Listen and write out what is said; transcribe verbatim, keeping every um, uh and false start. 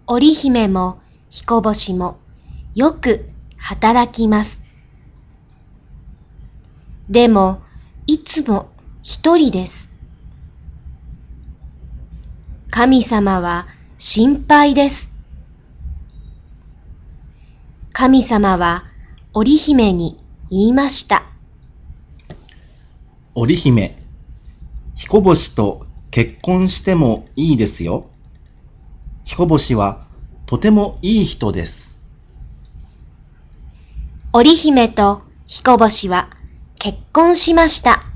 織姫も彦星もよく働きます。でも、いつも一人です。神様は心配です。神様は織姫に言いました。 織姫、彦星と結婚してもいいですよ。彦星はとてもいい人です。 織姫と彦星は結婚しました。